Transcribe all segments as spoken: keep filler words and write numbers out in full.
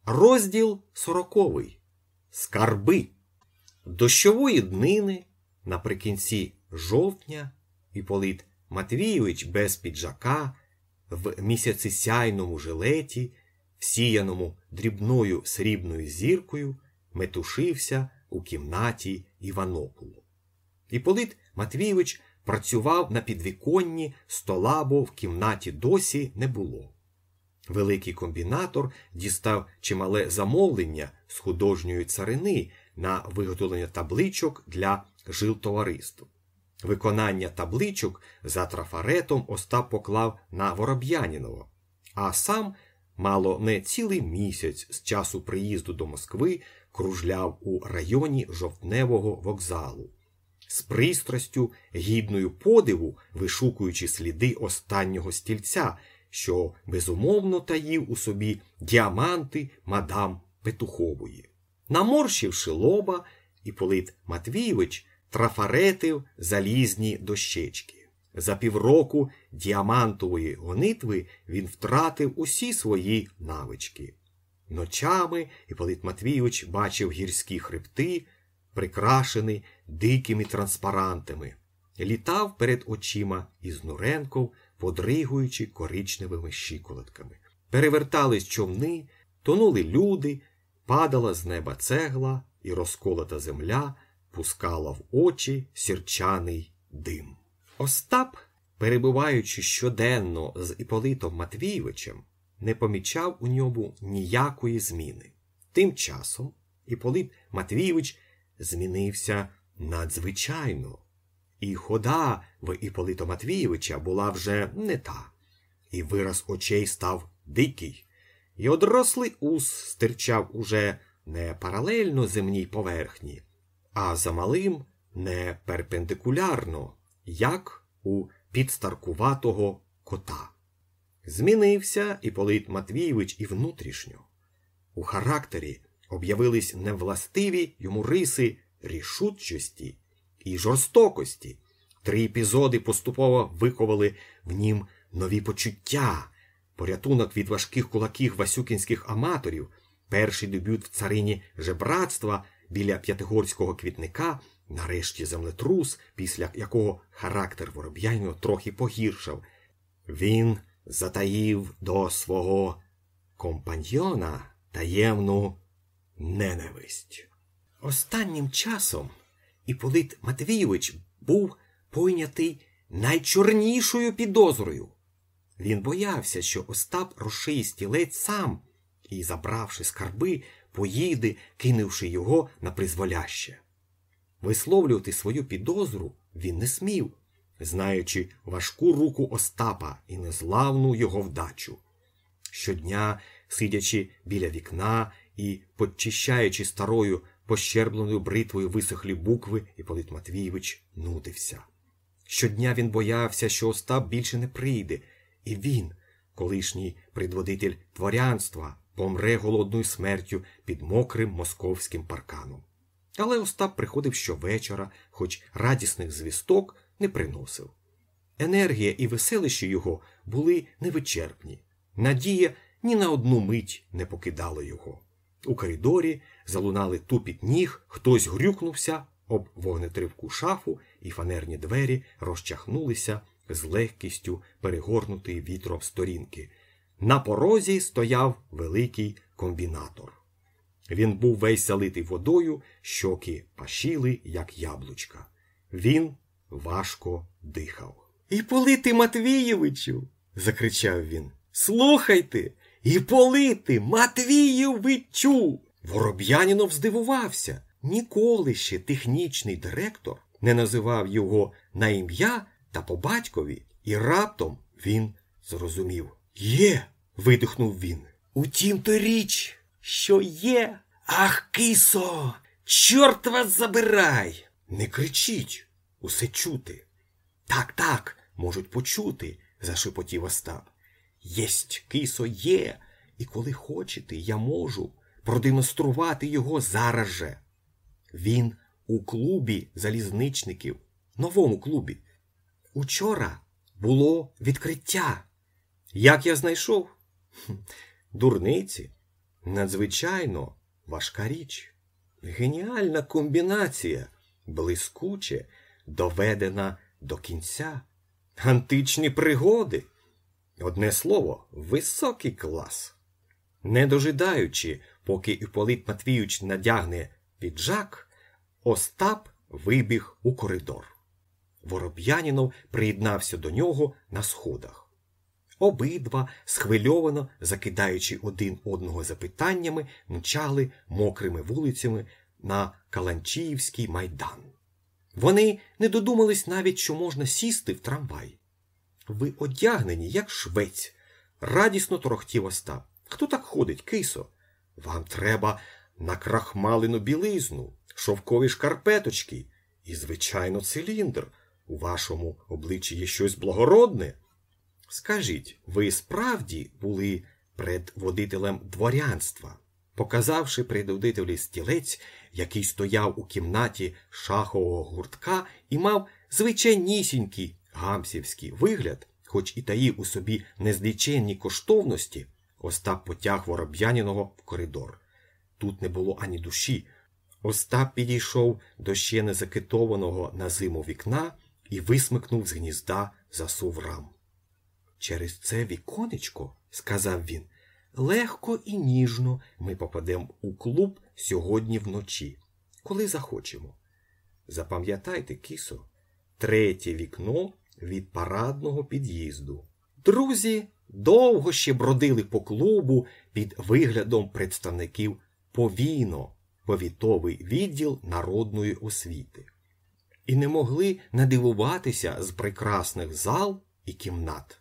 Розділ сороковий. Скарби. Дощової днини наприкінці жовтня Іпполит Матвійович без піджака, в місяцесяйному жилеті, всіяному дрібною срібною зіркою, метушився у кімнаті Іванополу. Іпполит Матвійович працював на підвіконні стола, бо в кімнаті досі не було. Великий комбінатор дістав чимале замовлення з художньої царини на виготовлення табличок для жилтовариств. Виконання табличок за трафаретом Остап поклав на Вороб'янінова, а сам мало не цілий місяць з часу приїзду до Москви кружляв у районі Жовтневого вокзалу, з пристрастю, гідною подиву, вишукуючи сліди останнього стільця, що безумовно таїв у собі діаманти мадам Петухової. Наморщивши лоба, Іпполит Матвійович трафаретив залізні дощечки. За півроку діамантової гонитви він втратив усі свої навички. Ночами Іпполит Матвійович бачив гірські хребти, прикрашені дикими транспарантами. Літав перед очима із Нуренков, подригуючи коричневими щиколотками. Перевертались човни, тонули люди, падала з неба цегла, і розколота земля пускала в очі сірчаний дим. Остап, перебуваючи щоденно з Іпполитом Матвійовичем, не помічав у ньому ніякої зміни. Тим часом Іпполит Матвійович змінився надзвичайно. І хода в Іпполита Матвійовича була вже не та, і вираз очей став дикий, і одрослий ус стирчав уже не паралельно земній поверхні, а замалим не перпендикулярно, як у підстаркуватого кота. Змінився Іпполит Матвійович і внутрішньо. У характері об'явились невластиві йому риси рішучості і жорстокості. Три епізоди поступово виковали в нім нові почуття, порятунок від важких кулаків васюкінських аматорів, перший дебют в царині жебратства біля П'ятигорського квітника, нарешті землетрус, після якого характер Вороб'янінова трохи погіршав. Він затаїв до свого компаньйона таємну ненависть. Останнім часом Іпполит Матвійович був пойнятий найчорнішою підозрою. Він боявся, що Остап розшиє стілець сам і, забравши скарби, поїде, кинувши його на призволяще. Висловлювати свою підозру він не смів, знаючи важку руку Остапа і незламну його вдачу. Щодня, сидячи біля вікна і подчищаючи старою пощербленою бритвою висохлі букви, Іпполит Матвійович нудився. Щодня він боявся, що Остап більше не прийде, і він, колишній предводитель дворянства, помре голодною смертю під мокрим московським парканом. Але Остап приходив щовечора, хоч радісних звісток не приносив. Енергія і веселище його були невичерпні. Надія ні на одну мить не покидала його. У коридорі залунали тупіт ніг, хтось грюкнувся об вогнетривку шафу, і фанерні двері розчахнулися з легкістю перегорнутої вітром сторінки. На порозі стояв великий комбінатор. Він був весь залитий водою, щоки пашіли, як яблучка. Він важко дихав. «Іпполите Матвійовичу!» – закричав він. «Слухайте! Іпполите Матвійовичу!» Вороб'янінов здивувався. Ніколи ще технічний директор не називав його на ім'я та по батькові, і раптом він зрозумів. «Є!» – видихнув він. «Утім то річ, що є! Ах, кисо! Чорт вас забирай!» «Не кричіть! Усе чути!» «Так, так, можуть почути!» – зашепотів Остап. «Єсть, кисо, є! І коли хочете, я можу продемонструвати його зараз же!» Він у клубі залізничників, новому клубі. Учора було відкриття. Як я знайшов? Дурниці. надзвичайно важка річ. Геніальна комбінація, блискуче, доведена до кінця. Античні пригоди. Одне слово, високий клас. Не дожидаючи, поки Іпполит Матвійович надягне піджак, Остап вибіг у коридор. Вороб'янінов приєднався до нього на сходах. Обидва, схвильовано закидаючи один одного запитаннями, мчали мокрими вулицями на Каланчіївський майдан. Вони не додумались навіть, що можна сісти в трамвай. «Ви одягнені, як швець», – радісно торохтів Остап. «Хто так ходить, кисо? Вам треба накрахмалену білизну, шовкові шкарпеточки і, звичайно, циліндр. У вашому обличчі є щось благородне. Скажіть, ви справді були предводителем дворянства?» Показавши предводителю стілець, який стояв у кімнаті шахового гуртка і мав звичайнісінький гамсівський вигляд, хоч і таїв у собі незліченні коштовності, Остап потяг Вороб'яніного в коридор. Тут не було ані душі. Остап підійшов до ще не закитованого на зиму вікна і висмикнув з гнізда засув рам. «Через це віконечко, – сказав він, – легко і ніжно ми попадемо у клуб сьогодні вночі, коли захочемо. Запам'ятайте, кисо, третє вікно від парадного під'їзду». Друзі довго ще бродили по клубу під виглядом представників ПОВІНО, повітовий відділ народної освіти, і не могли надивуватися з прекрасних зал і кімнат.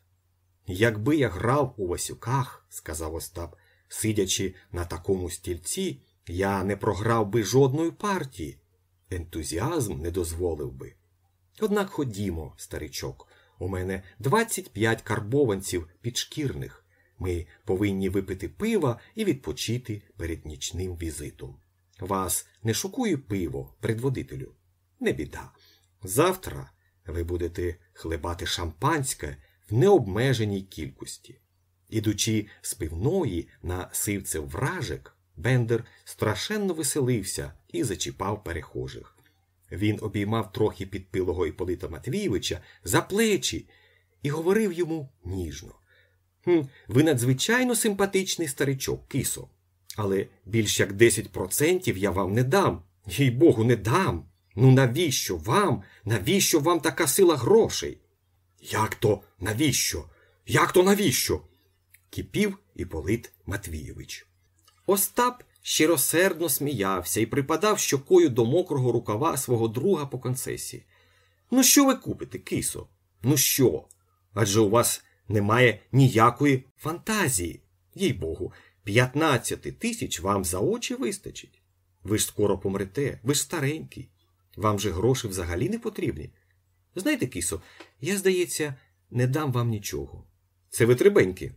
«Якби я грав у Васюках, – сказав Остап, – сидячи на такому стільці, я не програв би жодної партії. Ентузіазм не дозволив би. Однак ходімо, старичок, у мене двадцять п'ять карбованців підшкірних. Ми повинні випити пива і відпочити перед нічним візитом. Вас не шокує пиво, предводителю? Не біда. Завтра ви будете хлебати шампанське в необмеженій кількості». Ідучи з пивної на сивцев вражек, Бендер страшенно веселився і зачіпав перехожих. Він обіймав трохи підпилого Іпполита Матвійовича за плечі і говорив йому ніжно: «Хм, ви надзвичайно симпатичний старичок, кисо, але більш як десять процентів я вам не дам, їй-богу, не дам. Ну навіщо вам, навіщо вам така сила грошей?» «Як то навіщо? Як то навіщо?» – кипів Іпполит Матвійович. Остап щиросердно сміявся і припадав щокою до мокрого рукава свого друга по концесії. «Ну що ви купите, кисо? Ну що? Адже у вас немає ніякої фантазії. Їй-богу, п'ятнадцяти тисяч вам за очі вистачить. Ви ж скоро помрете, ви ж старенький. Вам же гроші взагалі не потрібні. Знаєте, кисо, я, здається, не дам вам нічого. Це ви трибеньки.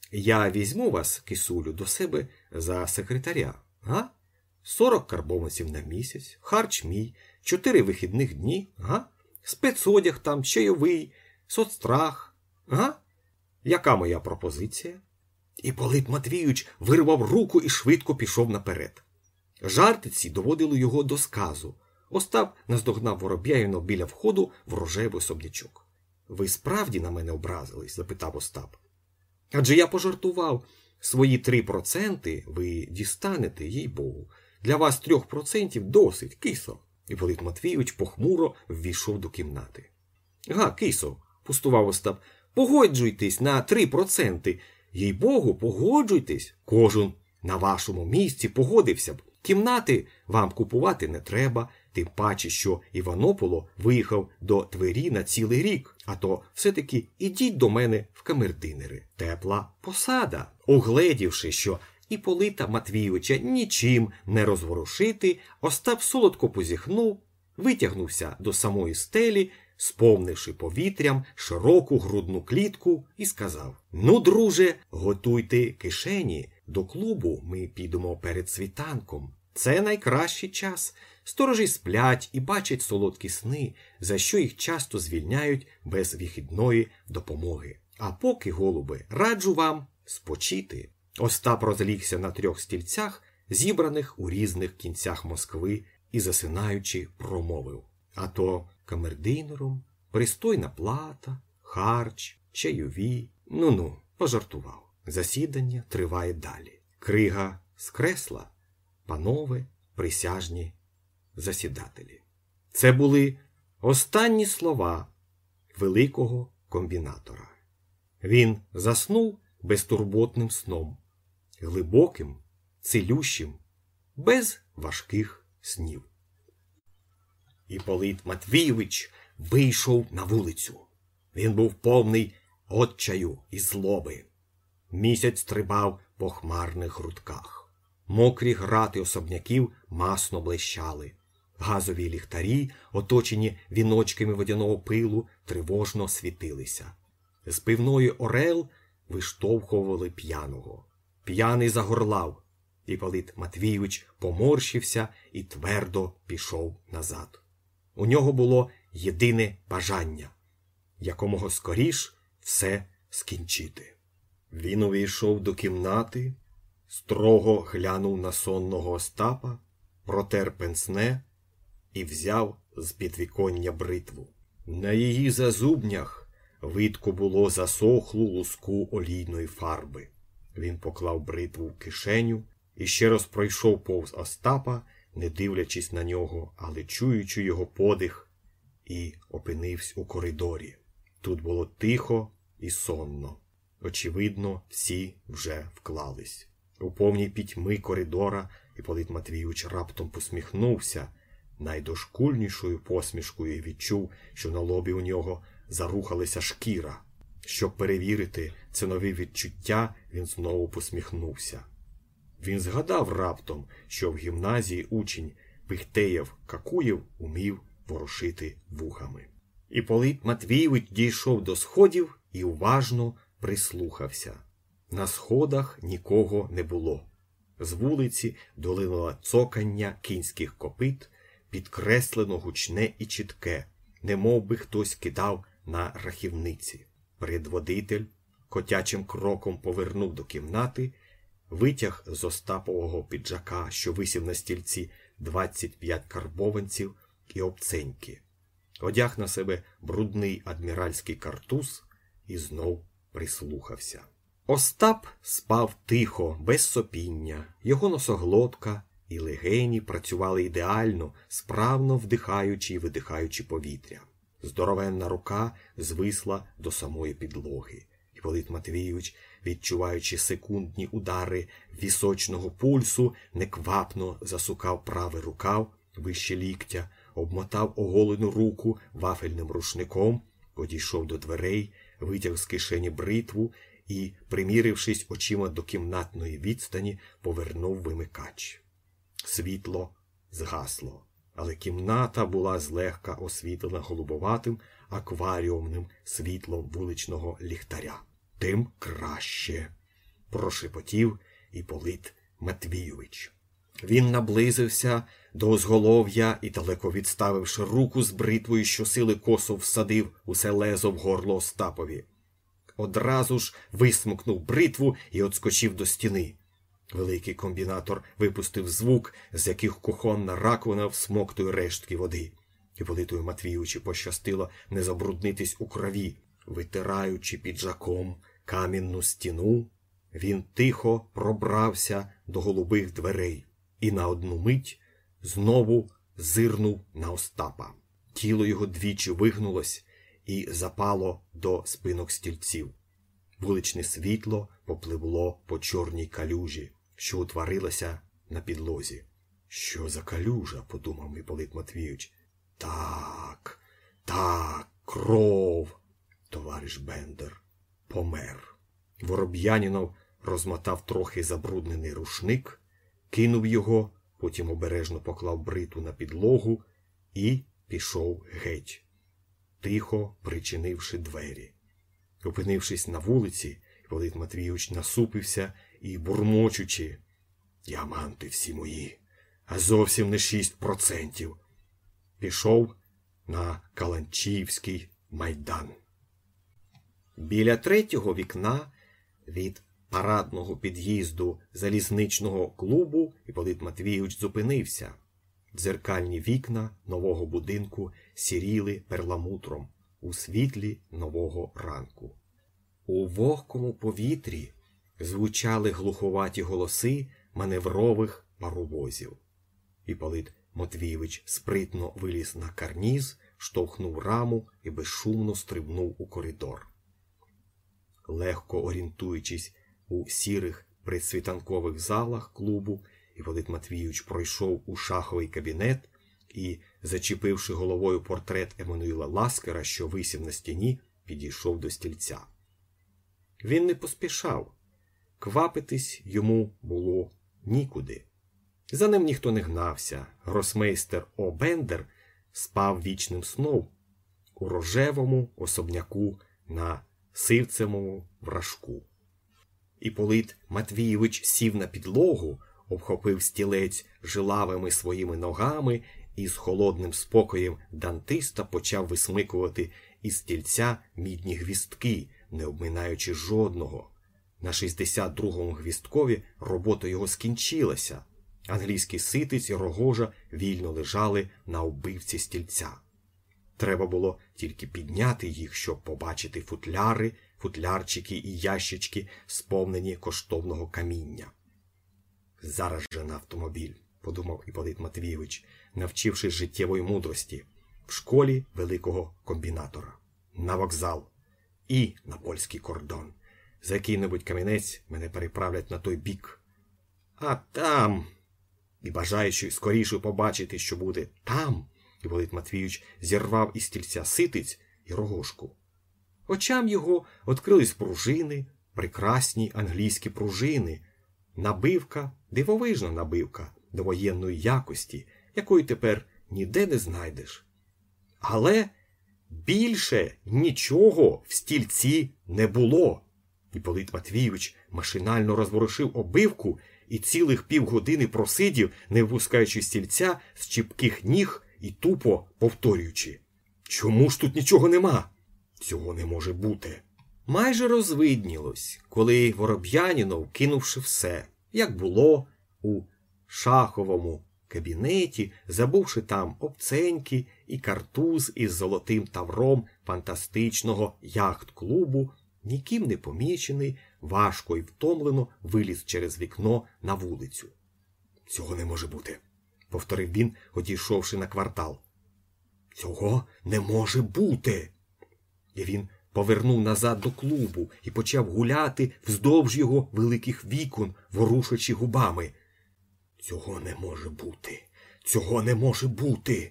Я візьму вас, кисулю, до себе за секретаря, га? Сорок карбованців на місяць, харч мій, чотири вихідних дні, га? Спецодяг там, чайовий, соцстрах, га? Яка моя пропозиція?» Іпполит Матвійович вирвав руку і швидко пішов наперед. Жарти ці доводили його до сказу. Остап наздогнав Вороб'янінова біля входу в рожевий особнячок. «Ви справді на мене образились?» – запитав Остап. «Адже я пожартував. Свої три проценти ви дістанете, їй-богу. Для вас трьох процентів досить, кисо». Іпполит Матвійович похмуро ввійшов до кімнати. «Га, кисо», – пустував Остап, – «погоджуйтесь на три проценти. Їй-богу, погоджуйтесь. Кожен на вашому місці погодився б. Кімнати вам купувати не треба, тим паче, що Іванополо виїхав до Твері на цілий рік, а то все-таки ідіть до мене в камердинери. Тепла посада». Огледівши, що Іпполита Матвійовича нічим не розворушити, Остап солодко позіхнув, витягнувся до самої стелі, сповнивши повітрям широку грудну клітку, і сказав: «Ну, друже, готуйте кишені, до клубу ми підемо перед світанком. Це найкращий час. Сторожі сплять і бачать солодкі сни, за що їх часто звільняють без вихідної допомоги. А поки, голубе, раджу вам спочити». Остап розлігся на трьох стільцях, зібраних у різних кінцях Москви, і, засинаючи, промовив: «А то камердинером, пристойна плата, харч, чайові». Ну-ну, пожартував. Засідання триває далі. Крига скресла: панове присяжні засідателі. Це були останні слова великого комбінатора. Він заснув безтурботним сном, глибоким, цілющим, без важких снів. Іполит Матвійович вийшов на вулицю. Він був повний отчаю і злоби. Місяць стрибав по хмарних грудках. Мокрі грати особняків масно блищали. Газові ліхтарі, оточені віночками водяного пилу, тривожно світилися. З пивної орел виштовхували п'яного. П'яний загорлав. Іполит Матвійович поморщився і твердо пішов назад. У нього було єдине бажання – якомога скоріш все скінчити. Він увійшов до кімнати, строго глянув на сонного Остапа, протер пенсне і взяв з підвіконня бритву. На її зазубнях видко було засохлу луску олійної фарби. Він поклав бритву в кишеню і ще раз пройшов повз Остапа, не дивлячись на нього, але чуючи його подих, і опинився у коридорі. Тут було тихо і сонно. Очевидно, всі вже вклались. У повній пітьми коридора Іполит Матвійович раптом посміхнувся найдошкульнішою посмішкою і відчув, що на лобі у нього зарухалася шкіра. Щоб перевірити це нове відчуття, він знову посміхнувся. Він згадав раптом, що в гімназії учень Пихтеєв-Какуєв умів ворушити вухами. Іполит Матвійович дійшов до сходів і уважно прислухався. На сходах нікого не було. З вулиці долинуло цокання кінських копит, підкреслено гучне і чітке, немов би хтось кидав на рахівниці. Предводитель котячим кроком повернув до кімнати, витяг з Остапового піджака, що висів на стільці, двадцять п'ять карбованців і обценьки. Одяг на себе брудний адміральський картуз і знов прислухався. Остап спав тихо, без сопіння. Його носоглотка і легені працювали ідеально, справно вдихаючи і видихаючи повітря. Здоровенна рука звисла до самої підлоги. Іполит Матвійович, відчуваючи секундні удари вісочного пульсу, неквапно засукав правий рукав вище ліктя, обмотав оголену руку вафельним рушником, підійшов до дверей, витяг з кишені бритву і, примірившись очима до кімнатної відстані, повернув вимикач. Світло згасло, але кімната була злегка освітлена голубоватим акваріумним світлом вуличного ліхтаря. «Тим краще», – прошепотів Іполит Матвійович. Він наблизився до узголов'я і, далеко відставивши руку з бритвою, щосили косо всадив усе лезо в горло Остапові. Одразу ж висмикнув бритву і отскочив до стіни. Великий комбінатор випустив звук, з яких кухонна раковина всмоктує рештки води. Іполитові Матвійовичу пощастило не забруднитись у крові. Витираючи піджаком камінну стіну, він тихо пробрався до голубих дверей і на одну мить знову зирнув на Остапа. Тіло його двічі вигнулось і запало до спинок стільців. Вуличне світло попливло по чорній калюжі, що утворилася на підлозі. «Що за калюжа?» – подумав Іполит Матвійович. «Так, так, кров!» Товариш Бендер помер. Вороб'янінов розмотав трохи забруднений рушник, кинув його, потім обережно поклав бритву на підлогу і пішов геть, тихо причинивши двері. Опинившись на вулиці, Іполит Матвійович насупився і, бурмочучи: «Діаманти всі мої, а зовсім не шість процентів», пішов на Каланчівський майдан. Біля третього вікна від парадного під'їзду залізничного клубу Іпполит Матвійович зупинився. Дзеркальні вікна нового будинку сіріли перламутром у світлі нового ранку. У вогкому повітрі звучали глуховаті голоси маневрових паровозів. Іпполит Матвійович спритно виліз на карніз, штовхнув раму і безшумно стрибнув у коридор. Легко орієнтуючись у сірих предсвітанкових залах клубу, Іпполит Матвійович пройшов у шаховий кабінет і, зачепивши головою портрет Еммануїла Ласкера, що висів на стіні, підійшов до стільця. Він не поспішав. Квапитись йому було нікуди. За ним ніхто не гнався. Гросмейстер О. Бендер спав вічним сном у рожевому особняку на Сивцевому вражку. Іпполит Матвійович сів на підлогу, обхопив стілець жилавими своїми ногами і з холодним спокоєм дантиста почав висмикувати із стільця мідні гвістки, не обминаючи жодного. На шістдесят другому гвісткові робота його скінчилася. Англійський ситець і рогожа вільно лежали на оббивці стільця. Треба було тільки підняти їх, щоб побачити футляри, футлярчики і ящички, сповнені коштовного каміння. «Зараз же на автомобіль», – подумав Іпполит Матвійович, навчившись життєвої мудрості, в школі великого комбінатора. На вокзал і на польський кордон. За який-небудь камінець мене переправлять на той бік. А там, і бажаючи скоріше побачити, що буде там, Іпполит Матвійович зірвав із стільця ситиць і рогожку. Очам його відкрились пружини, прекрасні англійські пружини, набивка, дивовижна набивка довоєнної якості, якої тепер ніде не знайдеш. Але більше нічого в стільці не було. Іпполит Матвійович машинально розворушив обивку і цілих півгодини просидів, не випускаючи стільця з чіпких ніг і тупо повторюючи: «Чому ж тут нічого нема? Цього не може бути». Майже розвиднілось, коли Вороб'янінов, кинувши все, як було, у шаховому кабінеті, забувши там обценьки і картуз із золотим тавром фантастичного яхт-клубу, ніким не помічений, важко і втомлено виліз через вікно на вулицю. «Цього не може бути», – повторив він, одійшовши на квартал. «Цього не може бути!» І він повернув назад до клубу і почав гуляти вздовж його великих вікон, ворушачи губами. «Цього не може бути! Цього не може бути!»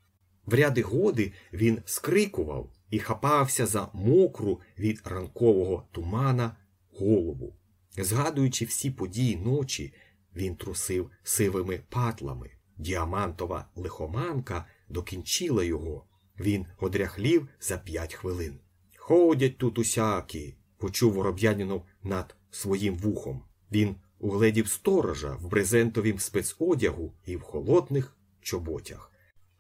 В ряди годи він скрикував і хапався за мокру від ранкового тумана голову. Згадуючи всі події ночі, він трусив сивими патлами. Діамантова лихоманка докінчила його. Він одряхлів за п'ять хвилин. «Ходять тут усякі», – почув Вороб'янінов над своїм вухом. Він угледів сторожа в брезентовім спецодягу і в холодних чоботях.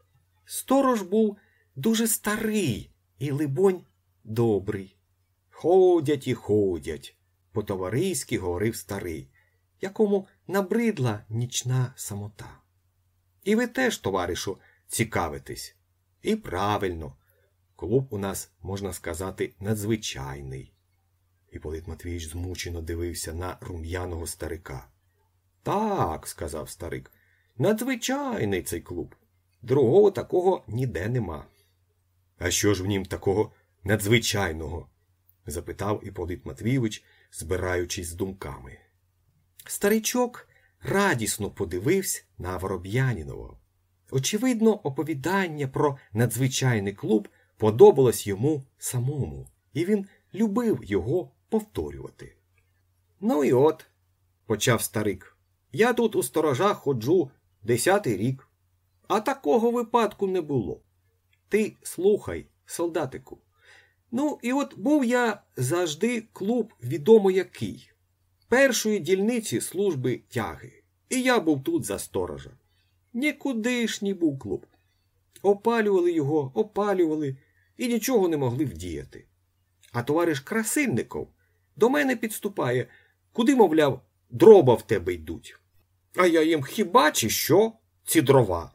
Сторож був дуже старий і, либонь, добрий. «Ходять і ходять», – по-товариськи говорив старий, якому набридла нічна самота. «І ви теж, товаришу, цікавитесь. І правильно. Клуб у нас, можна сказати, надзвичайний». Іпполит Матвійович змучено дивився на рум'яного старика. «Так», – сказав старик, – «надзвичайний цей клуб. Другого такого ніде нема». «А що ж в нім такого надзвичайного?» – запитав Іпполит Матвійович, збираючись з думками. Старичок радісно подивився на Вороб'янінова. Очевидно, оповідання про надзвичайний клуб подобалось йому самому, і він любив його повторювати. «Ну і от», – почав старик, – «я тут у сторожах ходжу десятий рік, а такого випадку не було. Ти слухай, солдатику. Ну і от був я завжди клуб відомо який, першої дільниці служби тяги, і я був тут за сторожа. Нікудишній був клуб. Опалювали його, опалювали, і нічого не могли вдіяти. А товариш Красильников до мене підступає: Куди, мовляв, дрова в тебе йдуть? А я їм хіба чи що? Ці дрова.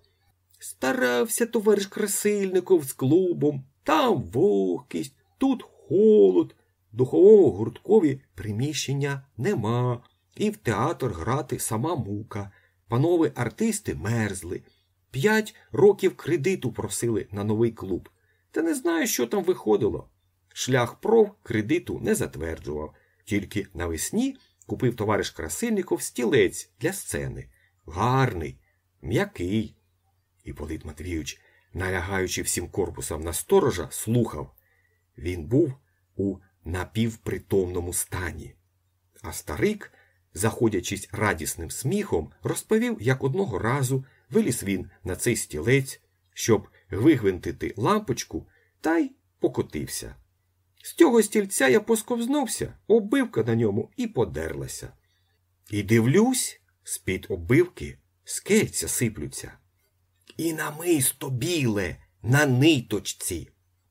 Старався товариш Красильников з клубом. Там вогкість, тут холод. Духовому гурткові приміщення нема. І в театр грати сама мука. Панове артисти мерзли. П'ять років кредиту просили на новий клуб. Та не знаю, що там виходило. Шляхпров кредиту не затверджував. Тільки навесні купив товариш Красильников стілець для сцени. Гарний, м'який. Іпполит Матвійович, налягаючи всім корпусом на сторожа, слухав. Він був у напівпритомному стані. А старик, заходячись радісним сміхом, розповів, як одного разу виліз він на цей стілець, щоб вигвинтити лампочку, та й покотився. З цього стільця я посковзнувся, оббивка на ньому і подерлася. І дивлюсь, з-під оббивки скельця сиплються. І намисто біле, на ниточці.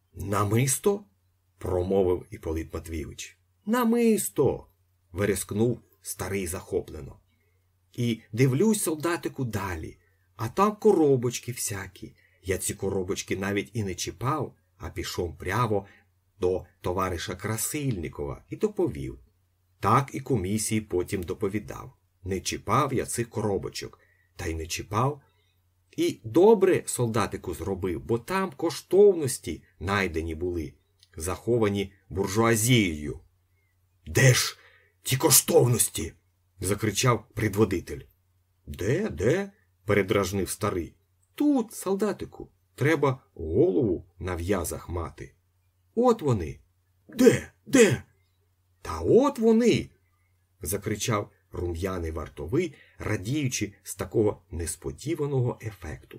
Намисто? Промовив Іпполит Матвійович. Намисто! Верескнув старий захоплено. І дивлюсь, солдатику, далі. А там коробочки всякі. Я ці коробочки навіть і не чіпав, а пішов прямо до товариша Красильникова і доповів. Так і комісії потім доповідав. Не чіпав я цих коробочок. Та й не чіпав. І добре солдатику зробив, бо там коштовності найдені були, заховані буржуазією. «Де ж ті коштовності?» – закричав предводитель. «Де, де?» – передражнив старий. «Тут, солдатику, треба голову на в'язах мати». «От вони!» «Де, де?» «Та от вони!» – закричав рум'яний вартовий, радіючи з такого несподіваного ефекту.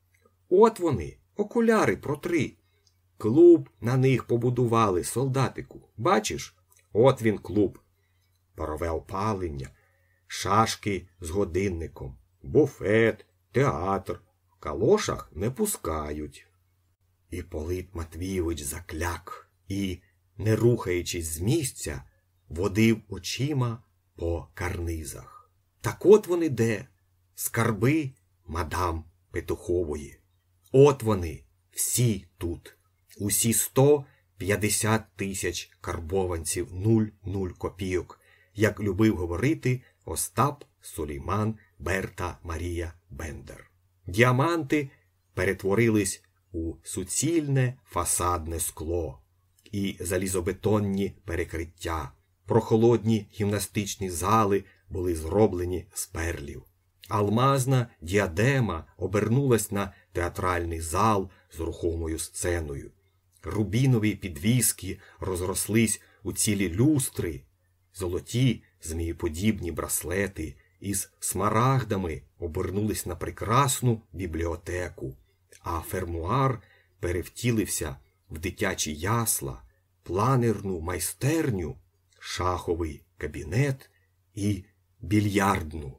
«От вони, окуляри протри. Клуб на них побудували, солдатику. Бачиш? От він клуб. Парове опалення, шашки з годинником, буфет, театр. В калошах не пускають». Іпполит Матвійович закляк і, не рухаючись з місця, водив очима по карнизах. Так от вони де? Скарби мадам Петухової. От вони, всі тут. Усі сто п'ятдесят тисяч карбованців нуль нуль копійок, як любив говорити Остап Сулейман Берта Марія Бендер. Діаманти перетворились у суцільне фасадне скло і залізобетонні перекриття. Прохолодні гімнастичні зали були зроблені з перлів. Алмазна діадема обернулась на театральний зал з рухомою сценою. Рубінові підвіски розрослись у цілі люстри. Золоті змієподібні браслети із смарагдами обернулись на прекрасну бібліотеку, а фермуар перевтілився в дитячі ясла, планерну майстерню, шаховий кабінет і більярдну.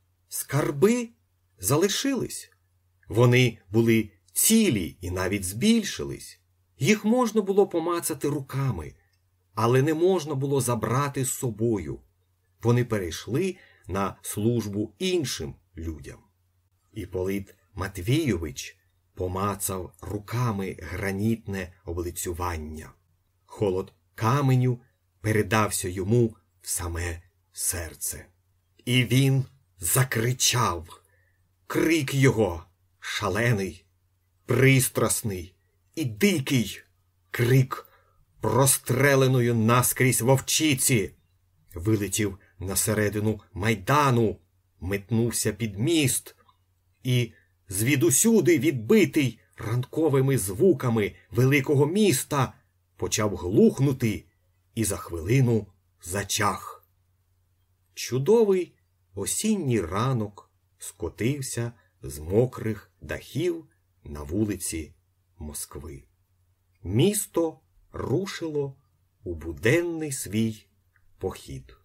Скарби залишились. Вони були цілі і навіть збільшились. Їх можна було помацати руками, але не можна було забрати з собою. Вони перейшли на службу іншим людям. Іпполит Матвійович помацав руками гранітне облицювання. Холод каменю передався йому в саме серце. І він закричав. Крик його шалений, пристрасний і дикий. Крик простреленої наскрізь вовчиці. Вилетів на середину майдану, метнувся під міст і звідусюди відбитий ранковими звуками великого міста почав глухнути і за хвилину зачах. Чудовий осінній ранок скотився з мокрих дахів на вулиці Москви. Місто рушило у буденний свій похід.